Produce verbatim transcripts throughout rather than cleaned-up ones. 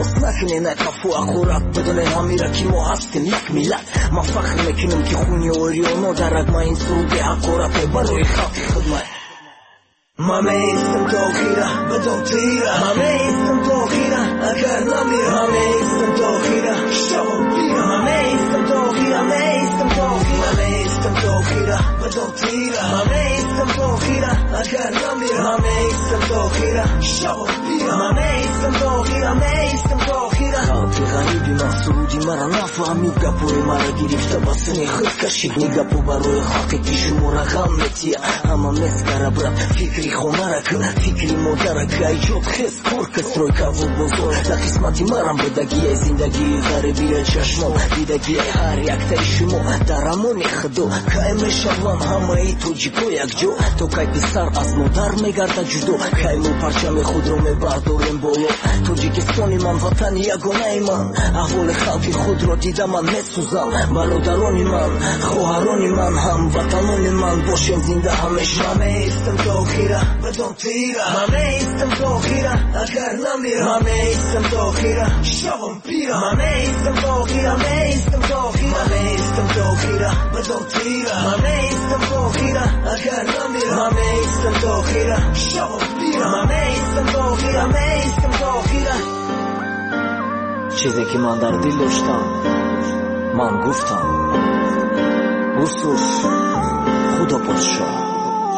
التماس نکنه نکفو اخورت بدونه همیرا که ما هستیم یک ملت. ما فخر میکنم که خونی اوریانو درک ما این سرود حقورت برای خلق خدمت. ما میستم تا خیره بدون تیره، ما میستم تا خیره اگر نمیره، ما میستم تا خیره شب بیره، ما میستم تا خیره میستم تا خیره میستم تا خیره بدون تیره، ما میستم تا خیره اگر نمیره، ما میستم تا خیره شب بیره، ما میستم تا خیره میستم تا خیره. خلقی غریبی محسودی مرا نفهمید گپوی مرا گرفته بسنی خود کشید نگپو برای خاکی که شما رقم میتیه اما مسکره برد فکری خونه را کن فکری مادر که ایجاد خیست کار کسروی که و بزرگ در قسمتی مرم بدگی زندگی غریبی را چشمم دیدگی هر یک تای شما در امون خدو که میشوم همه ای تو جیکو یک جو تو که پسر از مادر میگرده جدو که مو پرچم خود رو میبرداریم بالا توجیکستانی من وطن یگانه من احوال خلق خود را دیدم من میسوزم برادران من خواهران من هم وطنان من باشیم زنده همیشه. من میستم تا خیره بدون تیره، من میستم تا خیره اگر نمیره، من میستم تا خیره شبم پیره، من میستم تا خیره میستم تا خیره میستم تا خیره بدون تیره، من میستم تا خیره اگر نمیره، من میستم تا خیره شبم پیره، من میستم تا خیره میستم تا خیره. چیزی که من در دل داشتم من گفتم بسوس خدا پادشاه.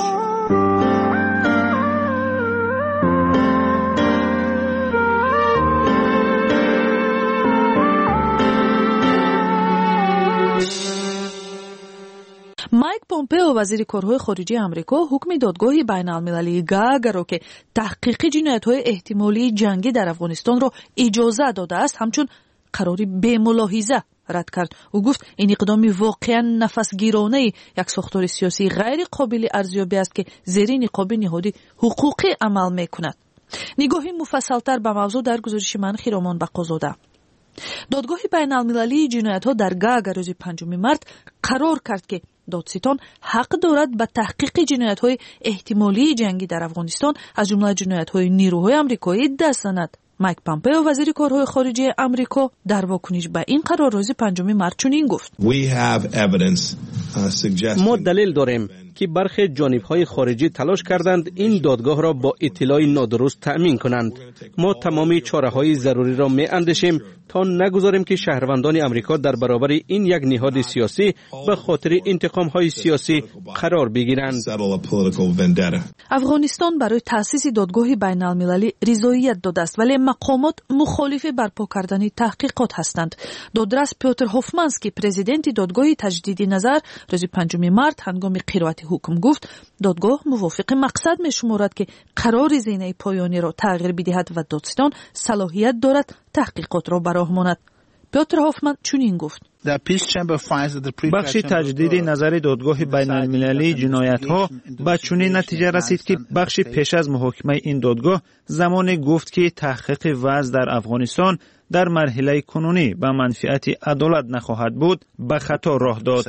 مایک پومپئو وزیر کارهای خارجه آمریکا حکم دادگاه بین‌المللی گاگ را که تحقیق جنایت‌های احتمالی جنگی در افغانستان را اجازه داده است همچون قراری بی ملاحظه رد کرد. او گفت این اقدام واقعا نفسگیرانه یک ساختار سیاسی غیر قابل ارزیابی است که زیر نقاب نهادی حقوقی عمل می‌کند. نگاهی مفصل‌تر به موضوع در گزارش من خیرامان بقازاده. دادگاه بین‌المللی جنایت‌ها در گاگ روز پنجم مارس قرار کرد که دادستان حق دارد به تحقیق جنایت‌های احتمالی جنگی در افغانستان از جمله جنایت‌های نیروهای آمریکایی دست زند. مایک پومپئو وزیر کارهای خارجه آمریکا در واکنش به این قرار روز پنجم مارس چنین گفت: ما دلیل داریم که برخی جانب‌های خارجی تلاش کردند این دادگاه را با اطلاع نادرست تأمین کنند. ما تمامی چاره‌های ضروری را می‌اندیشیم تا نگذاریم که شهروندان آمریکا در برابر این یک نهاد سیاسی به خاطر انتقام‌های سیاسی قرار بگیرند. افغانستان برای تأسیس دادگاه بین‌المللی رضایت داده است ولی مقامات مخالف برپا کردن تحقیقات هستند. دادرس پیوتر هوفمانسکی پرزیدنت دادگاه تجدید نظر روز پنجم مارس هنگام قرائت حکم گفت دادگاه موافق مقصد می شمارد که قرار زینه پایانی را تغییر بدهد و دادستان صلاحیت دارد تحقیقات را براه ماند. پیوتر هوفمان چنین گفت: بخش تجدید نظر دادگاه بین‌المللی جنایت‌ها به چنین نتیجه رسید که بخش پیش از محاکمه این دادگاه زمان گفت که تحقیق وضع در افغانستان در مرحله کنونی به منفعت عدالت نخواهد بود به خطا راه داد.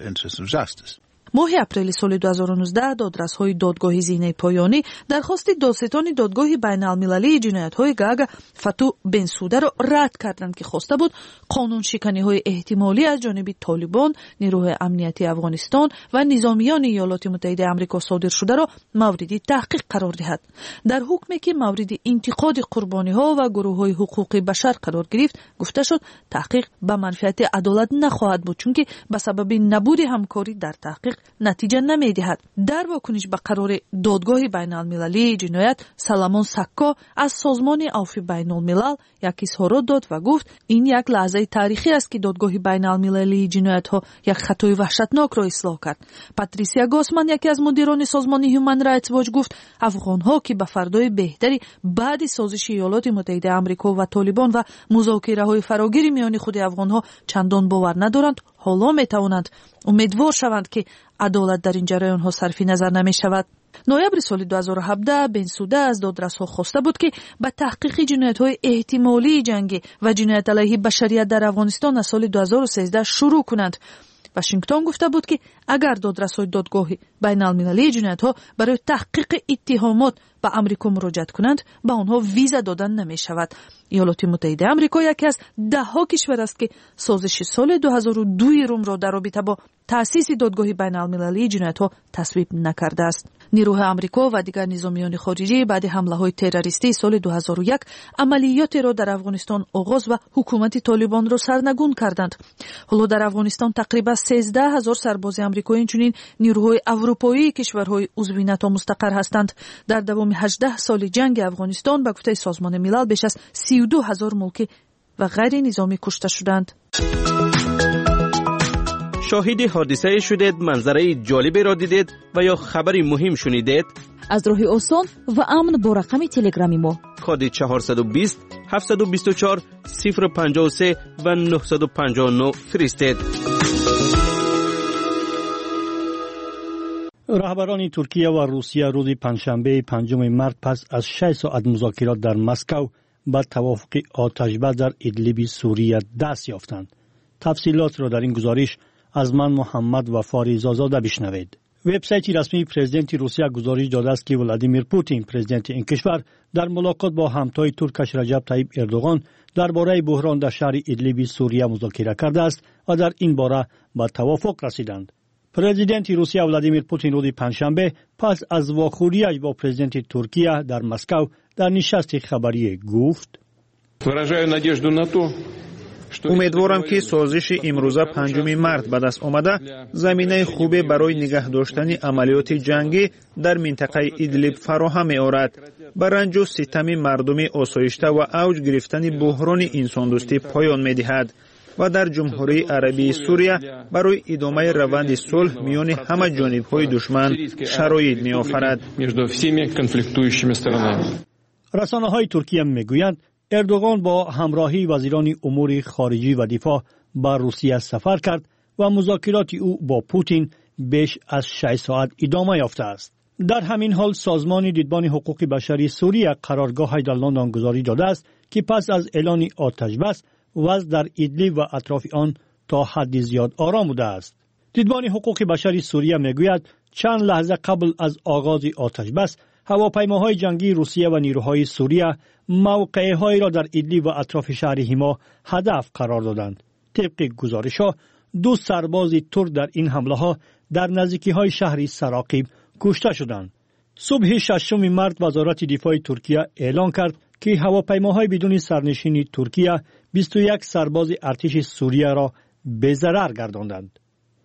ماه اپریل سال دو هزار و نوزده دادرس‌های دادگاه زینه پایانی درخواست دادستان دادگاه بین‌المللی جنایت‌های گاگ فتو بنسوده را رد کردند که خواسته بود قانون شکنی‌های احتمالی از جانب طالبان، نیروهای امنیتی افغانستان و نظامیان ایالات متحده آمریکا صادر شده را مورد تحقیق قرار دهد. در حکمی که مورد انتقاد قربانی‌ها و گروه‌های حقوق بشر قرار گرفت گفته شد تحقیق به منفعت عدالت نخواهد بود چون که به سبب نبود همکاری در تحقیق نتیجه نمی‌دهد. در واکنش به قرار دادگاه بین‌المللی جنایت سلمان سکا از سازمان عفو بین‌الملل یک اظهارات داد و گفت این یک لحظه تاریخی است که دادگاه بین‌المللی جنایت‌ها یک خطای وحشتناک را اصلاح کرد. پاتریسیا گاسمن یکی از مدیران سازمان هیومن رایتس واچ گفت افغان‌ها که به فردای بهتری بعد سازش ایالات متحده آمریکا و طالبان و مذاکره‌های فراگیر میان خود افغان‌ها چندان باور ندارند حالا می‌توانند امیدوار شوند که عدالت در این جریان ها صرف نظر نمی شود. نوامبر سال دو هزار و هفده بنسوده از دادرس ها خواسته بود که به تحقیق جنایت های احتمالی جنگی و جنایت علیه بشریت در افغانستان از سال دو هزار و سیزده شروع کنند. واشنگتن گفته بود که اگر دادرس‌های دادگاه بین‌المللی جنایت‌ها برای تحقیق اتهامات به آمریکا مراجعه کنند به آنها ویزا دادن نمی‌شود. ایالات متحده آمریکا یکی از ده‌ها کشور است که سازش سال دو هزار و دو روم را در رابطه با تأسیس دادگاه بین‌المللی جنایت‌ها تصویب نکرده است. نیروهای آمریکا و دیگر نظامیان خارجی بعد حمله‌های تروریستی سال دو هزار و یک عملیاتی را در افغانستان آغاز و حکومت طالبان را سرنگون کردند. حالا در افغانستان تقریبا سیزده هزار سرباز آمریکایی چنین نیروهای اروپایی کشورهای عضو ناتو مستقر هستند. در دوام هجده سال جنگ افغانستان به گفته سازمان ملل بیش از سی و دو هزار ملکی و غیر نظامی کشته شدند. شاهد حادثه شدید، منظره جالبی را دیدید و یا خبری مهم شنیدید؟ از راه آسان و امن با رقم تلگرامی ما کد چهارصد و بیست هفتصد و بیست و چهار صفر و پنجاه و سه و نهصد و پنجاه و نه فرستید. رهبران ترکیه و روسیه روز پنجشنبه پنجم مارس پس از شش ساعت مذاکرات در مسکو به توافق آتش‌بس در ادلیب سوریه دست یافتند. تفصیلات را در این گزارش از من محمد وفاری زازاده بشنوید. وبسایت رسمی پرزیدنت روسیه گزارش داده است که ولادیمیر پوتین پرزیدنت این کشور در ملاقات با همتای ترکش رجب طیب اردوغان درباره بحران در شهر ادلیب سوریه مذاکره کرده است و در این باره به توافق رسیدند. پرزیدنت روسیه ولادیمیر پوتین روز پنجشنبه پس از واخوریش با پرزیدنت ترکیه در مسکو در نشست خبری گفت: امیدوارم که سازش امروزه پنجم مارس به دست آمده زمینه خوبی برای نگه داشتن عملیات جنگی در منطقه ادلیب فراهم می‌آورد. به رنج و ستم مردم آسایشته و اوج گرفتن بحران انسان‌دوستی پایان می‌دهد و در جمهوری عربی سوریه برای ادامه روند صلح میان همه جانب‌های دشمن شرایط می‌آفرد. رسانه‌های ترکیه می‌گویند اردوغان با همراهی وزیران امور خارجه و دفاع به روسیه سفر کرد و مذاکرات او با پوتین بیش از شش ساعت ادامه یافته است. در همین حال سازمان دیدبان حقوق بشری سوریه قرارگاهی در لندن گزارش داده است که پس از اعلان آتش‌بس وضع در ادلیب و اطراف آن تا حد زیاد آرام بوده است. دیدبان حقوق بشری سوریه میگوید چند لحظه قبل از آغاز آتش‌بس هواپیماهای جنگی روسیه و نیروهای سوریه موقعهایی را در ادلیب و اطراف شهر حما هدف قرار دادند. طبق گزارش‌ها دو سرباز ترک در این حمله‌ها در نزدیکی‌های شهر سراقیب کشته شدند. صبح ششم مارس وزارت دفاع ترکیه اعلام کرد که هواپیماهای بدون سرنشین ترکیه بیست و یک سرباز ارتش سوریه را به ضرر گرداندند.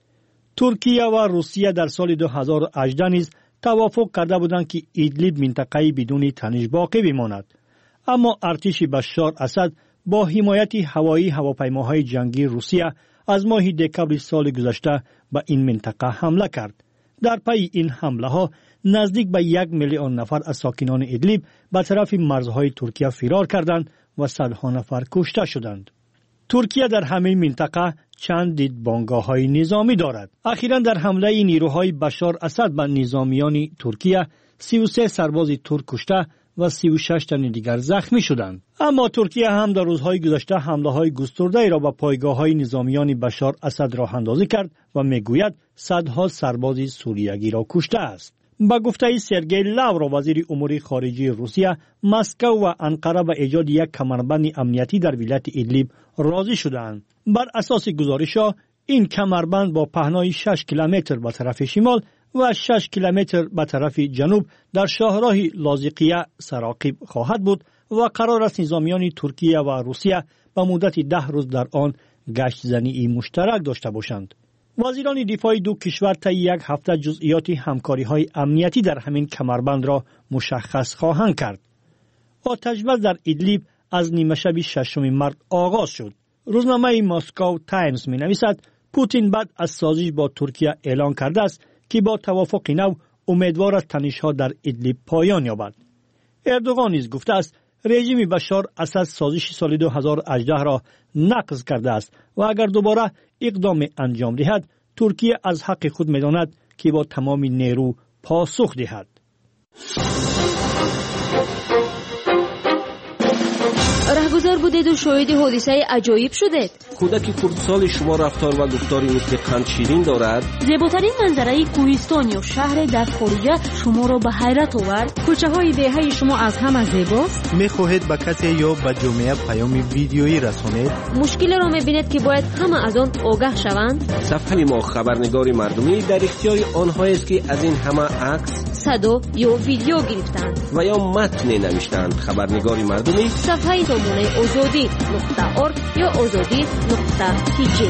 ترکیه و روسیه در سال دو هزار و هجده نیز توافق کرده بودند که ادلیب منطقه‌ای بدون تنش باقی بماند، اما ارتش بشار اسد با حمایت هوایی هواپیماهای جنگی روسیه از ماه دکمبر سال گذشته به این منطقه حمله کرد. در پی این حمله ها نزدیک به یک میلیون نفر از ساکنان ادلیب به طرف مرزهای ترکیه فرار کردند و صدها نفر کشته شدند. ترکیه در همین منطقه چند دیدبانگاه‌های نظامی دارد. اخیراً در حمله نیروهای بشار اسد به نظامیان ترکیه سی و سه سرباز ترک کشته و سی و شش تن دیگر زخمی شدند. اما ترکیه هم در روزهای گذشته حمله‌های گسترده را به پایگاه‌های نظامیان بشار اسد راه اندازی کرد و میگوید صدها سرباز سوریگی را کشته است. با گفته سرگئی لاورو وزیر امور خارجه روسیه، مسکو و انقره به ایجاد یک کمربند امنیتی در ولایت ادلیب راضی شدند. بر اساس گزارش‌ها این کمربند با پهنای شش کیلومتر به طرف شمال و شش کیلومتر به طرف جنوب در شاهراه لاذقیه سراقیب خواهد بود و قرار است نظامیان ترکیه و روسیه به مدت ده روز در آن گشت زنی مشترک داشته باشند. وزیران دفاع دو کشور طی یک هفته جزئیات همکاری‌های امنیتی در همین کمربند را مشخص خواهند کرد. آتش‌بس در ادلیب از نیمه شب ششم مارس آغاز شد. روزنامه مسکو تایمز می‌نویسد پوتین بعد از سازش با ترکیه اعلان کرده است که با توافق نو امیدوار است تنش‌ها در ادلیب پایان یابد. اردوغان نیز گفته است رژیم بشار اسد سازش سال دو هزار و هجده را نقض کرده است و اگر دوباره اقدام انجام دهد ترکیه از حق خود می‌داند که با تمام نیرو پاسخ دهد. بازار بودید و شاهد حادثه عجایب شدید. کودک خردسال شما رفتار و گفتاری مثل قند شیرین دارد. زیباترین منظره کوهستان یا شهر در خارجه شما را به حیرت آورد. کوچه های دهه شما از همه زیباست. میخواهید به کسی یا به جامعه پیام ویدیویی رسانید؟ مشکل را میبینید که باید همه از آن آگاه شوند. صفحه ما خبرنگار مردمی در اختیار آنهایی است که از این همه عکس، صدا یا ویدیو گرفتند و یا متن نوشتند. خبرنگار مردمی صفحه تامونه آزادی نقطه ارگ یا آزادی نقطه تیجی.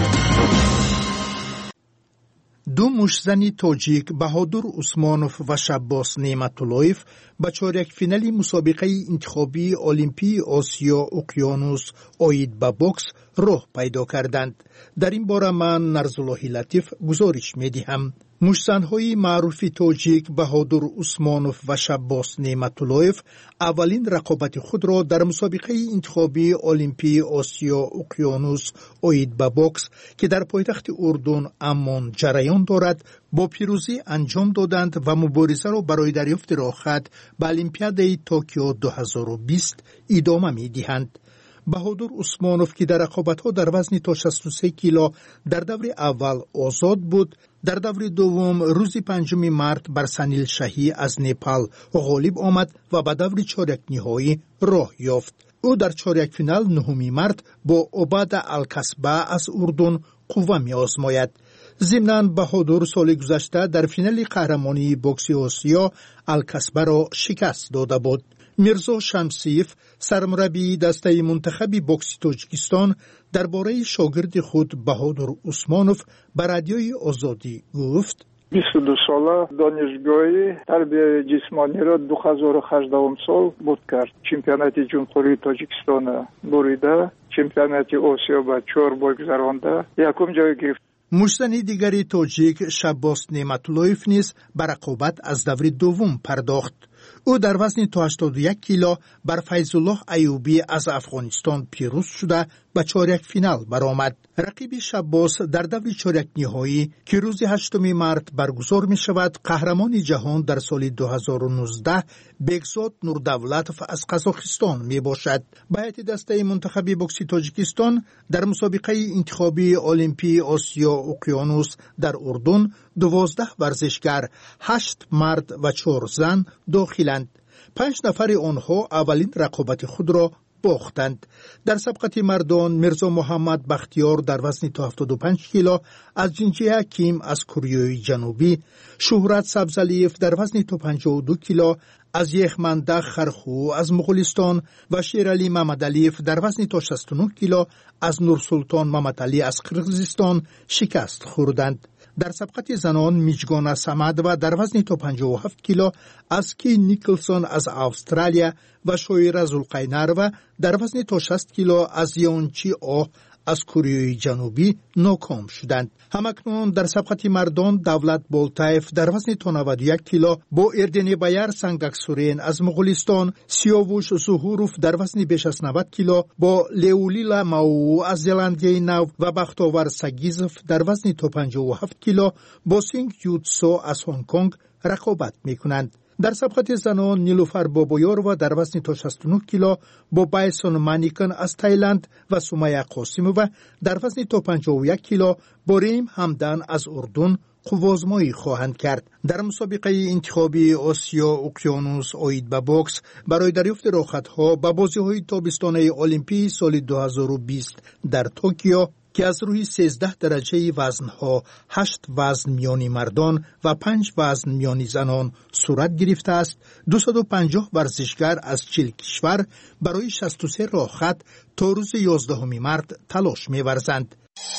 دو مشزنی تاجیک بهادر عثمانوف و شباس نعمتاللهیف به چهارک فینال مسابقه انتخابی المپی آسیا اقیانوس آید به بوکس راه پیدا کردند. در این باره من نرزالله لطیف گزارش می‌دهم. مشزن‌های معروف تاجیک بهادر عثمانوف و شباس نعمتاللهیف اولین رقابت خود را در مسابقه انتخابی المپی آسیا اقیانوس آید به بوکس که در پایتخت اردن عمان جریان دارد با پیروزی انجام دادند و مبارزه را برای دریافت راه‌خط به المپیاد توکیو دو هزار و بیست ادامه می‌دهند. بهادر عثمانوف که در رقابت‌ها در وزن تا شصت و سه کیلو در دور اول آزاد بود، در دور دوم روز پنجم مارس بر سنیل شاهی از نپال غالب آمد و به دور چهارک نهایی راه یافت. او در چهارک فینال نهم مارس با عباد الکسبه از اردن قوه می آزماید. ضمناً بهادر سال گذشته در فینال قهرمانی بوکس آسیا الکسبه را شکست داده بود. میرزا شمسیف سرمربی دسته منتخب بوکس تاجیکستان درباره شاگرد خود بهادر عثمانوف به رادیوی آزادی گفت: بیست و دو ساله دانشگاهی تربیت جسمانی را دو هزار و هجده سال بود کرد. چمپیونات جمهوری تاجیکستان بریده، چمپیونات آسیا با چهار بار گذرانده یکم جای گرفت. مشزن دیگری تاجیک شباس نعمتاللهیف نیز به رقابت از دور دوم پرداخت. او در وزن تا هشتاد و یک کیلو بر فیض‌الله ایوبی از افغانستان پیروز شده به چهارک فینال برآمد. رقیب شباس در دور چهارک نهایی که روز هشتم مارس برگزار می شود قهرمان جهان در سال دو هزار و نوزده بگزاد نوردولتوف از قزاقستان می باشد. به هیئت دسته منتخب بوکس تاجیکستان در مسابقه انتخابی المپی آسیا اقیانوس در اردن دوازده ورزشگر، هشت مرد و چهار زن داخلند. پنج نفر آنها اولین رقابت خود را باختند. در سبقت مردان میرزا محمد بختیار در وزن تا هفتاد و پنج کیلو از جنجه حکیم از کره جنوبی، شهرت سبزعلیف در وزن تا پنجاه و دو کیلو از یخمندق خرخو از مغولستان و شیرعلی محمدعلیف در وزن تا شصت و نه کیلو از نورسلطان محمدعلی از قرقیزستان شکست خوردند. در سبقت زنان میجگانا سمد و در وزن تا پنجاه و هفت کیلو از کی نیکلسون از استرالیا و شویره زلقینر و در وزن تا شصت کیلو از یونچی آه از کره جنوبی ناکام شدند. همکنون در سبقت مردان دولت بولتایف در وزن تا نود و یک کیلو با اردن بایر سنگکسورین از مغولستان، سیاوش زهوروف در وزن بیش از نود کیلو با لیولیلا ماو از زلندیای نو و بختاور سگیزف در وزن تا پنجاه و هفت کیلو با سینگ یوتسو از هنگ کنگ رقابت میکنند. در سبقت زنان نیلوفر بابایار و در وزن تا شصت و نه کیلو با بایسون مانیکن از تایلند و سمیه قاسمووا در وزن تا پنجاه و یک کیلو با ریم همدان از اردن قوازمایی خواهند کرد. در مسابقه انتخابی آسیا اقیانوس آید به بوکس برای دریافت راه‌خطها به بازی‌های تابستانه المپی سال دو هزار و بیست در توکیو که از روی سیزده درجه وزنها، هشت وزن میانی مردان و پنج وزن میانی زنان صورت گرفته است، دویست و پنجاه ورزشگر از چهل کشور برای شصت و سه راه‌خط تا روز یازدهم مارس تلاش می‌ورزند.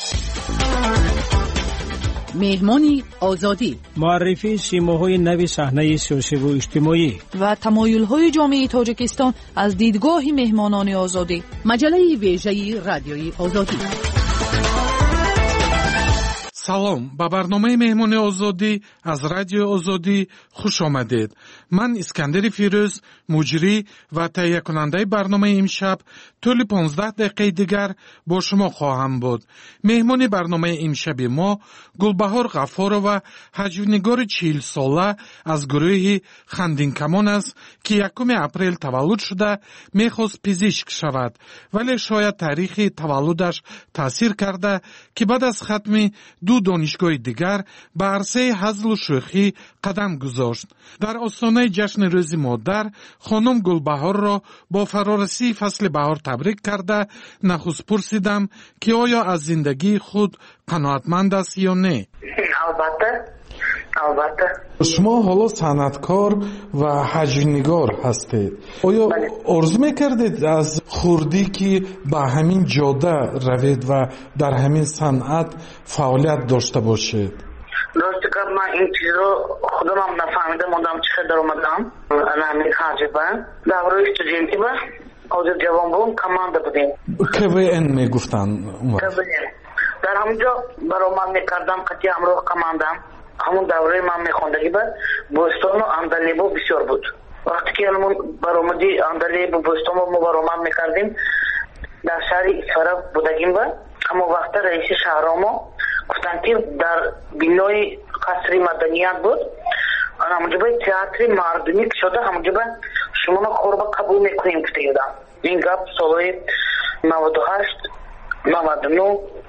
مهمانی آزادی، معرفی سیماهای نوی صحنه سیاسی و اجتماعی و تمایل‌های جامعه تاجیکستان از دیدگاه مهمانان آزادی. مجله ویژه رادیوی آزادی. салом, ба барномаи меҳмони озодӣ аз радиои озодӣ хуш омадед. ман Искандари Фирӯз, муҷрӣ ва таҳиякунандаи барномаи имшаб тӯли понздаҳ дақиқаи дигар бо шумо хоҳам буд. меҳмони барномаи имшаби мо Гулбаҳор Ғаффорова, ҳаҷвинигори чилсола аз гурӯҳи Хандинкамон аст, ки якуми апрел таваллуд шуда мехост пизишк шавад, вале шояд таърихи таваллудаш таъсир карда, ки баъд аз хатми ду донишгоҳи дигар ба арсаи ҳазлу шӯхӣ қадам гузошт. дар остонаи ҷашни рӯзи модар хонум Гулбаҳорро бо фарорасии фасли баҳор табрик карда нахуст пурсидам, ки оё аз зиндагии худ қаноатманд аст ё не. албатта албатта. шумо ҳоло санъаткор ва ҳаҷвинигор ҳастед. оё орзу мекардед аз хурдӣ ки ба ҳамин ҷода равед ва дар ҳамин санъат фаъолият дошта бошед? рости гап, ман ин чизро худамам нафаҳмида мондам, чӣ қадар омадам ҳамин ҳаҷва. давраи студентӣ ба ҳозир ҷавон будем, команда будем. КВН мегуфтан. КВН. дар ҳамонҷо баромад мекардам, қати ҳамроҳ командам. ҳамон давраи ман мехондагӣ ба Бостону Андалебо бисёр буд. вақте ки ҳамон баромади Андалебо Бостон мо баромад мекардем, дар шаҳри Исфара будагим ба ҳамон вақта раиси шаҳромо гуфтанд ки дар бинои қасри маданият буд, ҳамонҷо ба театри мардумӣ шуда, ҳамонҷо ба шумоно корба қабул мекунем гуфта ёдам. ин гап солҳои наводу ҳашт наводу нӯ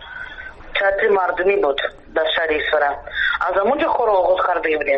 театри мардумӣ буд дар шаҳри Исфара. аз ҳамонҷо корро оғоз кардаги будем.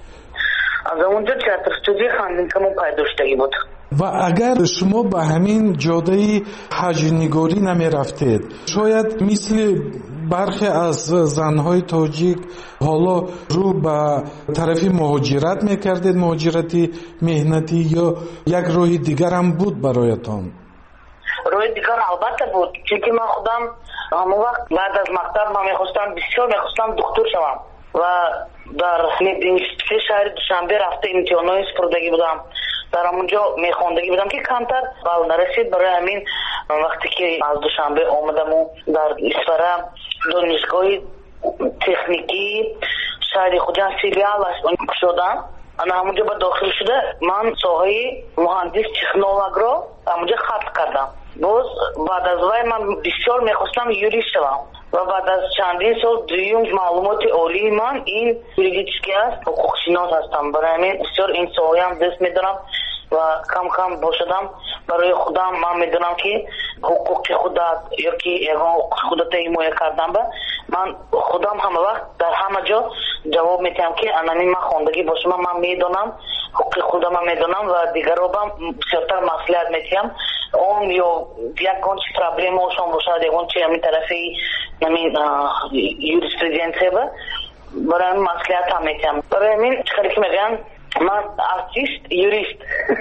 аз ҳамонҷо театр студияи Хандинкамон пайдо шудагӣ буд. ва агар шумо ба ҳамин ҷодаи ҳаҷвинигорӣ намерафтед, шояд мисли бархе аз занҳои тоҷик ҳоло рӯ ба тарафи муҳоҷират мекардед, муҳоҷирати меҳнатӣ, ё як роҳи дигар ҳам буд бароятон? роҳи дигар албатта буд, чунки ман худам ҳамон вақт баъд аз мактаб ман мехостам бисёр мехостам духтур шавам ва дар мединститути шаҳри Душанбе рафта имтиҳонои супурдагӣ будам. дар ҳамонҷо мехондагӣ будам ки камтар бал нарасид. барои ҳамин вақте ки аз Душанбе омадаму дар Исфара донишгоҳи техникӣ шаҳри хуҷанд сибиал кушодам, ана ҳамонҷо ба дохил шуда ман соҳаи муҳандис технологро ҳамонҷо хатм кардам. боз баъд аз вай ман бисёр мехостам юрист шавам ва баъд аз чандин сол дуюм маълумоти олии ман ин юридический аст, ҳуқуқшинос ҳастам. барои ҳамин бисёр ин соҳаям дӯст медорам ва кам кам бошадам барои худам ман медонам ки ҳуқуқи худат ё ки ягон ҳуқуқи худата ҳимоя кардан ба ман худам ҳама вақт дар ҳама ҷо ҷавоб медиҳам ки анамин ман хондагӣ бошам, ман медонам ҳуқуқи худам медонам ва дигаробам бисёртар маслиҳат медиҳам. он ё ягон чи проблемаошон бошад, ягон чи ҳамин тарафи ҳамин юриспруденсия ба барои ҳамин маслиҳатам медиҳам. барои ҳамин чӣ қадар ки мегӯям ман артист, юрист.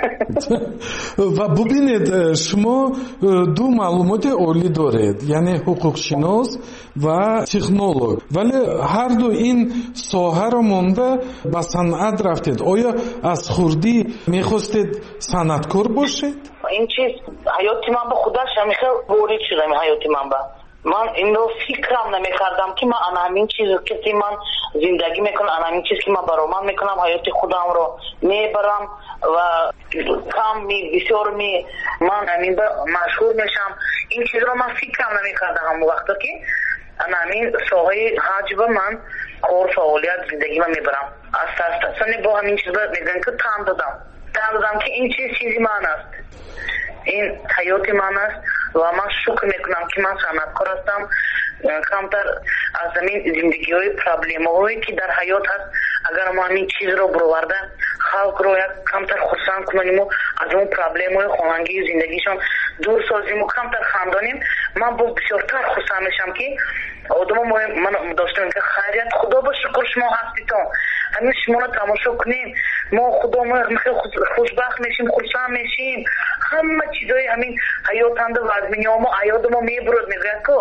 ва бубинед, шумо ду маълумоти олӣ доред, яъне ҳуқуқшинос ва технолог, вале ҳар ду ин соҳаро монда ба санъат рафтед. оё аз хурдӣ мехостед санъаткор бошед? ин чиз ҳаёти ман ба худаш ҳамихел ворид шудам. ҳаёти ман ба ман инро фикрам намекардам ки ман ана ҳамин чиз ки ман зиндагӣ мекунам, ана ҳамин чиз ки ман баромад мекунам, ҳаёти худамро мебарам ва кам ми бисёр ми ман ҳамин ба машҳур мешам. ин чизро ман фикрам намекардам ҳамон вақто ки ана ҳамин соҳаи ҳаҷва ман кор фаъолият зиндагима мебарам. астастасани бо ҳамин чизро мегӯям ки тан додам тан додам ки ин чиз чизи ман аст, ин ҳаёти ман аст ва ман шукр мекунам ки ман санъаткор ҳастам. камтар аз ҳамин зиндагиҳои проблемаҳое ки дар ҳаёт ҳаст, агар мо ҳамин чизро буроварда халқро як камтар хурсанд кунаниму аз он проблемаҳои хонагии зиндагишон дур созиму камтар хандонем, ман бо бисёртар хурсанд мешам ки одамо ман доштам ки хайрият худо ба шукр шумо ҳаститон, ҳамин шуморо тамошо кунем, мо худо мо хушбахт мешим, хурсанд мешим. ҳама чизои ҳамин ҳаётанда вазминёмо аёдамо мебурад, мегӯяд ки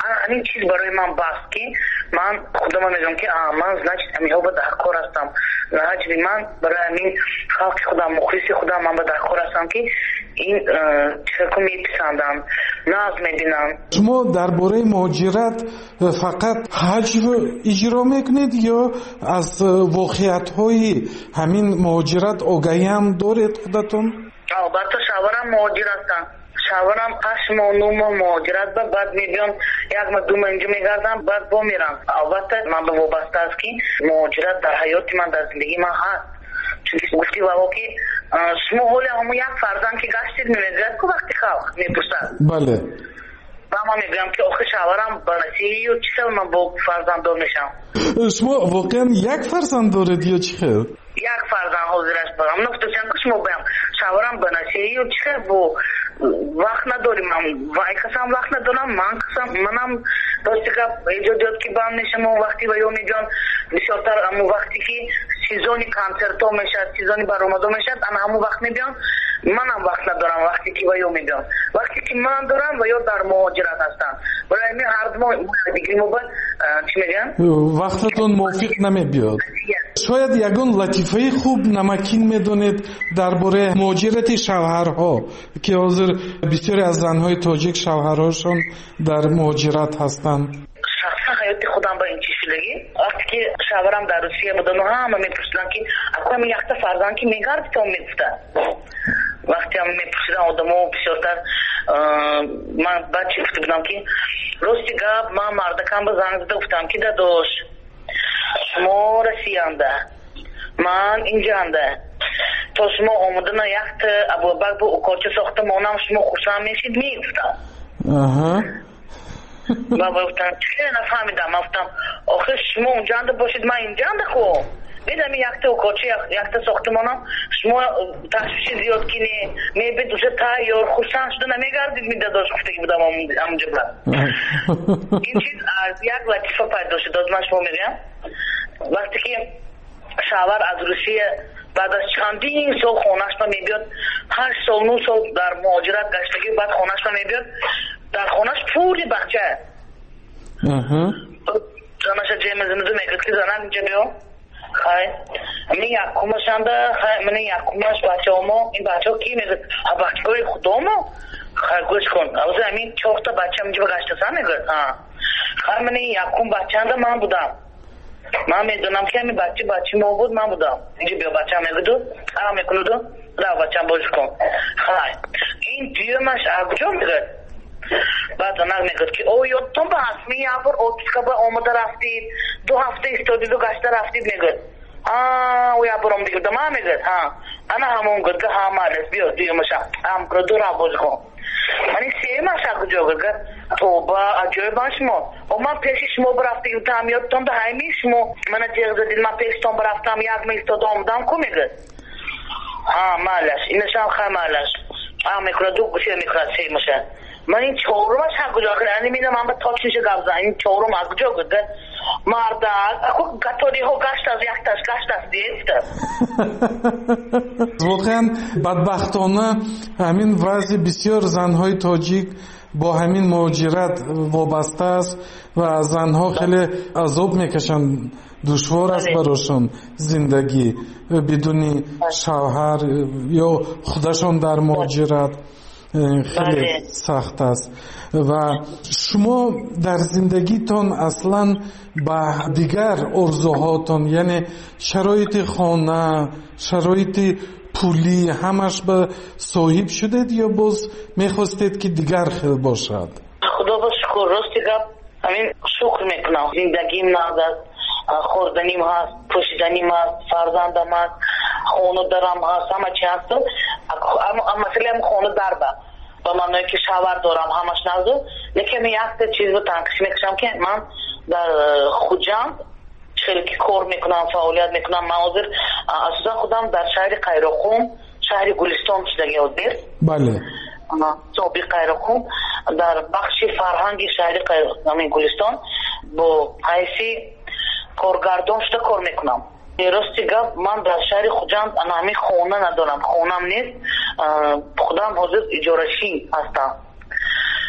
همین چیز برای من باست که من خودم میگم که من значит همین با دهکار هستم. значит من برای همین خلق خودم مخلص خودم من با دهکار هستم که این چیزا میپسندم ناز میبینم. شما درباره مهاجرت فقط حج اجرا میکنید یا از واقعیت های همین مهاجرت آگاهی هم دارید خودتون؟ البته شاورم مهاجر هستم. شاورم هشت ماه نو ماه مهاجرت با بعد میبیام یک ماه دو ماه اینجا میگردم بعد با میرم. البته من به وابسته است که مهاجرت در حیات من در زندگی من هست. چون گفتی بابا که شما حالا همون یک فرزند که گشتید میگرد که وقتی خلق میپرسد. بله. و من میگم که آخه شاورم با نسیحی و چی سال من با فرزند دار میشم. شما واقعا یک فرزند دارید یا چی خیل؟ یک فرزند حاضرش برم نفته چند که شما بیم شاورم با نسیحی و چی خیل با وقت نداریم من وای قسم وقت ندارم من قسم منم داشتی که ایجادیات که بام نشم و وقتی و یا میگم بسیارتر همون وقتی که سیزونی کنسرت ها میشد سیزونی برآمد ها میشد انا همون وقت میبیم منم وقت ندارم وقتی که و یا میگم وقتی که من دارم و یا در مهاجرت هستم برای همین هر دو دیگری موبایل چی میگن وقتتون موافق نمیبیاد. شاید یگان لطیفه خوب نمکین میدونید درباره مهاجرت شوهرها که حاضر بسیاری از زنهای تاجیک شوهرهاشون در مهاجرت هستند. شخصا حیاتی خودم با این چی شدگی وقتی که شوهرم در روسیه بودن و همه میپرسیدن که اکنون من یکتا فرزند که میگرد تا میگفتن وقتی هم میپرسیدن آدم ها بسیارتر من بعد چی گفته بودم که راستی گاب من مردکم به زنگ زده گفتم که داداش شما رسیانده من اینجا انده تا شما آمدن یخت ابوبکر با اوکاچه ساخته مانم شما خوشم میشید میگفتم بابا گفتم چه نفهمیدم گفتم آخه شما اونجا انده باشید من اینجا انده خوب بیدم یخت اوکاچه یخت ساخته مانم شما تشویشی زیاد کنی میبید دوشه تایار خوشم شده نمیگردید میده داشت گفته که بودم همونجا بر این چیز از یک لطیفه پیدا شد از من شما میگم وقتی که شوهر از روسیه بعد از چندین سال خونش ما میبیاد هشت سال نو سال در مهاجرت گشتگی بعد خونش ما میبیاد در خونش پوری بچه زنش جای مزنده میگد که زنم اینجا بیا خواهی من یک کمش انده من یک کمش بچه همو این بچه ها کی میگد بچه های خودمو خواهی گوش کن اوزه همین چهار تا بچه هم اینجا گشته سن میگد خواهی من یک کم بچه انده من بودم من میدونم که همین بچه بچه ما بود من بودم اینجا بیا بچه هم میگدو هم میکنودو را بچه هم بازی کن خواهی این دیومش اگجا میگد بعد نگ میگد که او یادتون به حسمی یا بر اوتسکا با آمده رفتید دو هفته استادید و گشته رفتید میگد آه او یا برام دیگه دم هم میگد ها انا همون گد که هم مالس بیا دیومش هم کردو را بازی کن من این سیمش اگجا گد تو با اجای با شما و من پیشی شما برفتیم تا یادتون به همین شما من جیغ زدید من پیشتون برفتم یک میستاد آمدم کو میگد ها مالش اینش هم خیلی مالش هم میکنه دو گوشی میکنه سیمش من این چهارمش حق کجا کنه یعنی میدم من به تاکیش گفزن این چهارم حق کجا کنه مردک اکو گتاری ها گشت از یک تاش گشت از دیفته واقعا بدبختانه همین وضع بسیار زنهای تاجیک با همین مهاجرت وابسته است و زنها خیلی عذاب میکشن دشوار است براشون زندگی بدون شوهر یا خودشون در مهاجرت خیلی سخت است و شما در زندگیتون اصلا با دیگر ارزوهاتون یعنی شرایط خانه شرایط پولی همش به صاحب شدید یا باز میخواستید که دیگر خیلی باشد؟ خدا با شکر راستی گفت همین شکر میکنم زندگیم نازد خوردنیم هست پوشیدنیم هست فرزندم هست خونه دارم هست همه چی هست مثلا هم خونه دربه با من که شاور دارم همش نازد لیکن یک چیز رو تنکش میکشم که من در خودم خیلی که کار میکنم فعالیت میکنم من حاضر اساسا خودم در شهر قیراقوم شهر گلستان شدگی حاضر بله صوبی قیراقوم در بخش فرهنگی شهر قیراقوم گلستان با حیثی کارگردان شده کار میکنم راستی گفت من در شهر خودم همین خونه ندارم خونم نیست خودم حاضر اجارشی هستم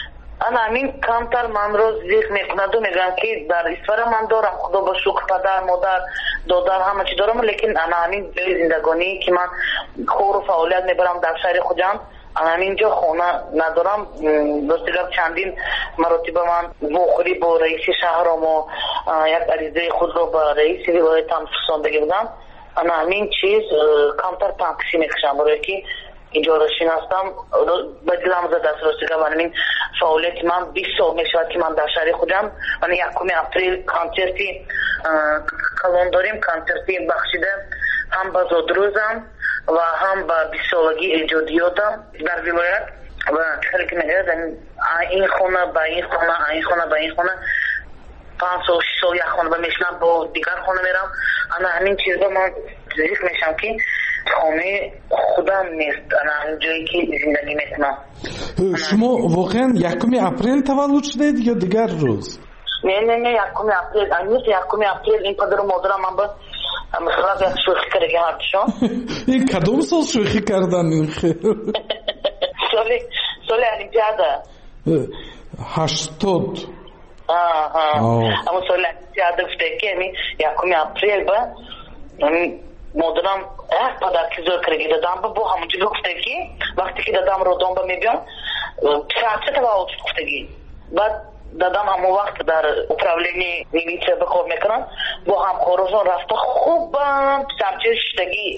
انا همین کمتر من رو زیخ میکند و میگن که در اسفر من دارم خدا با شکر پدر مادر دادر همه چی دارم، لیکن انا همین زندگانی که من خور و فعالیت میبرم در شهر خودم، انا همینجا خونه ندارم. دوستیگر چندین مرتبه من بخوری با رئیس شهرم و یک عریضه خود رو با رئیس ولایت هم فرستاده بودم. انا همین چیز کمتر تاکسی میکشم برای که اینجا رشین هستم. به دلم زده است راستی که من این فعالیت من بیست سال میشود که من در شهر خودم. من یکم اپریل کانسرتی کلان داریم، کانسرتی بخشیده هم به زودروزم و هم به بیست سالگی ایجادیاتم در ولایت و خیلی که میگه این خونه با این خونه این خونه با این خونه پنج سال شش سال یک خونه با میشنم با دیگر خونه میرم. انا همین چیز با من ذکر میشم که خونه خودم نیست، انا همین جایی که زندگی میکنم. شما واقعا یکم اپریل تولد شدید یا دیگر روز؟ نه نه نه یکم اپریل، امروز یکم اپریل این پدر و مادرم من با خلاص یک شوخی کرده هردشون. این کدوم سال شوخی کردن این خیر؟ سالی سالی الیمپیاده هشتاد. آه آه اما سالی الیمپیاده گفته که همین یکم اپریل با مادرم یک پدر که زور کرده دادم با با همونجور گفته که وقتی که دادم رو دام با میبیان ساعت تولد گفتگی بعد دادم همون وقت در اپراولینی میلیچه بکار میکنن با هم خورزون رفته خوبم پسرچه شدگی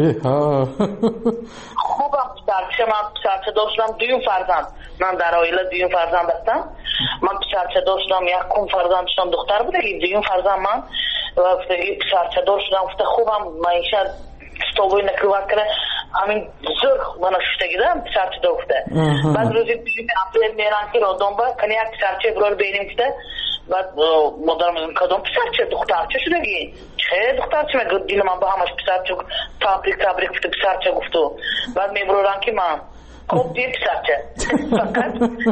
خوبم پسرچه من پسرچه داشتم دویم فرزند، من در آیله دویم فرزند هستم. من پسرچه داشتم یک کم فرزند داشتم دختر بوده که دویم فرزند من و پسرچه داشتم خوبم معیشت ستوبوی نکروات کرده همین زور من ششته گیدم پسرچه داشته. بعد روزی بیمی اپریل میرن که رو دنبا کنی یک پسرچه برای بینیم کده. بعد مادرم میگم کدام پسرچه دختر چه شده گی؟ چه دختر چه میگه دیل من با همش پسرچه تابریک تابریک گفته پسرچه گفتو. بعد میبرورن که من خوب دیر پسرچه فقط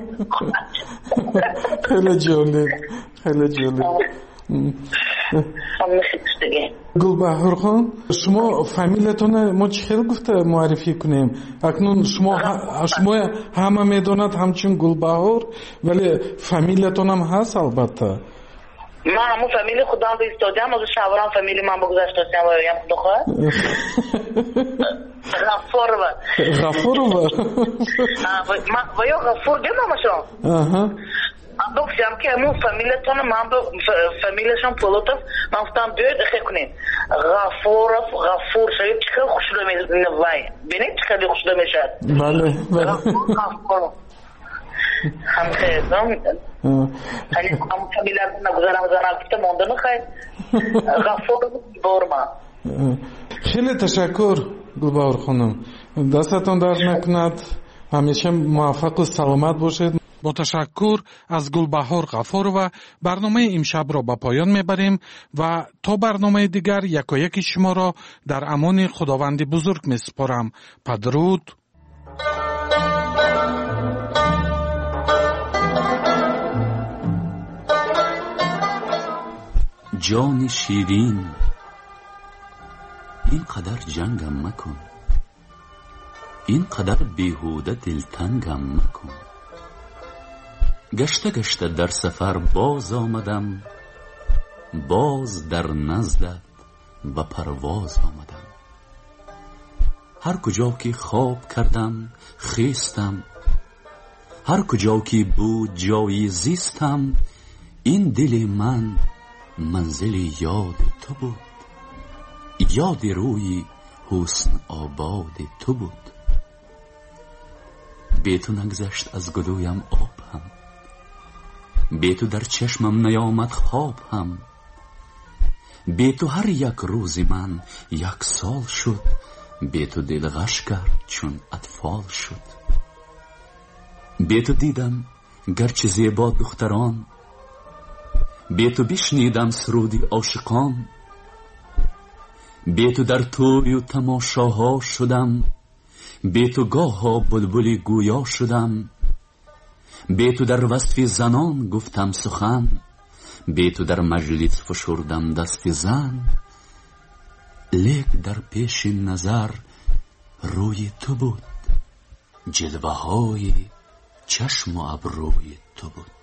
خیلی جالب خیلی جالب. گلبهار خان شما فامیلتون ما چه خیلی گفته معرفی کنیم اکنون شما شما همه میدونید همچون گلبهار ولی فامیلتون هم هست البته. من همون فامیل خودم به استادیم از شاورم فامیل من بگذاشت هستم و یم خدا خواه غفور و غفور و و یا غفور دیدم شما بگفتم که همون فامیلتون من به فامیلشان پولوتف من گفتم بیاید اخی کنیم غفور غفور شاید چقدر خوشده میزنه وای بینید چقدر خوشده میشد. بله بله غفور هم خیزم خیلی هم فامیلتون نگذارم زنم گفته مانده نخواهید غفور بورما. خیلی تشکر گلبهار خانم، دستتون درد نکند، همیشه موفق و سلامت باشید. با تشکر از گلبهار غفور و برنامه امشب را به پایان میبریم و تا برنامه دیگر یکایک شما را در امان خداوند بزرگ میسپارم. بدرود. جان شیرین اینقدر جنگم مکن، اینقدر بیهوده دلتنگم مکن. گشته گشته در سفر باز آمدم، باز در نزدت به پرواز آمدم. هر کجا که خواب کردم خیستم، هر کجا که بود جایی زیستم. این دل من منزل یاد تو بود، یاد روی حسن آباد تو بود. بی تو نگذشت از گلویم آب هم، بی تو در چشمم نیامد خواب هم. بی تو هر یک روزی من یک سال شد، بی تو دل غش کرد چون اطفال شد. بی تو دیدم گرچه زیبا دختران، بی تو بشنیدم سرودی عاشقان. بی تو در توی و تماشاها شدم، بی تو گاها بلبلی گویا شدم. بی تو در وصف زنان گفتم سخن، بی تو در مجلس فشردم دست زن. لیک در پیش نظر روی تو بود، جلوه های چشم و ابروی تو بود.